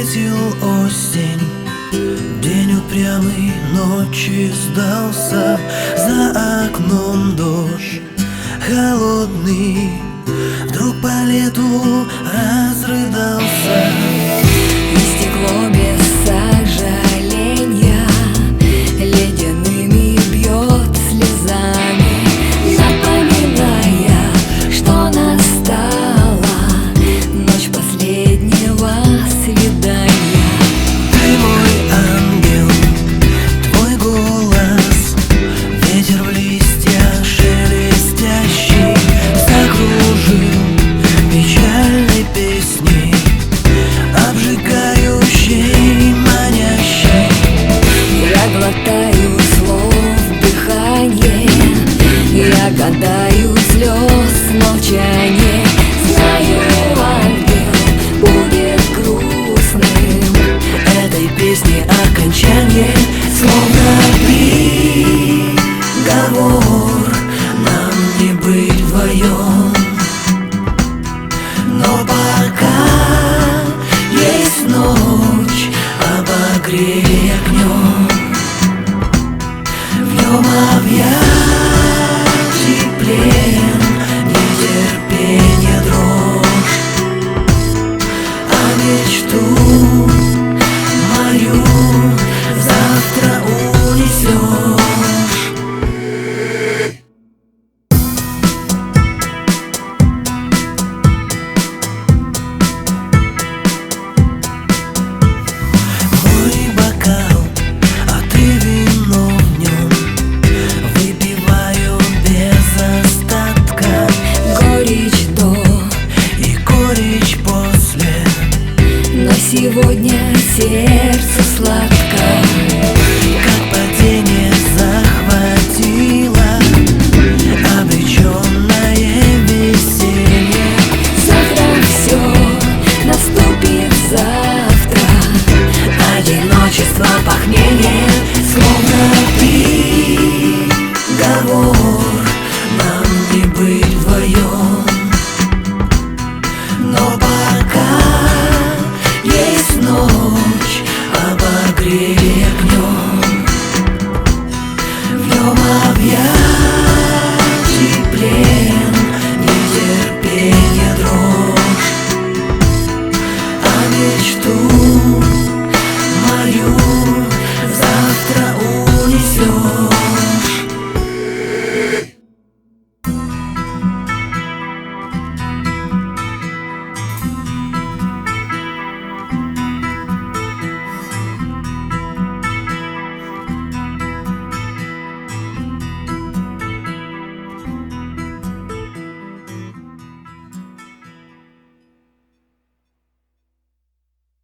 Встретил осень, день упрямый, ночи сдался. За окном дождь холодный, вдруг по лету разрыдался. И стекло без сожаления ледяными бьет слезами, напоминая, что настала ночь последнего свидания. Ты мой ангел, твой голос, ветер в листьях шелестящий, закружил печальной песней, обжигающей, манящей. Я глотаю слов дыхание, я гадаю.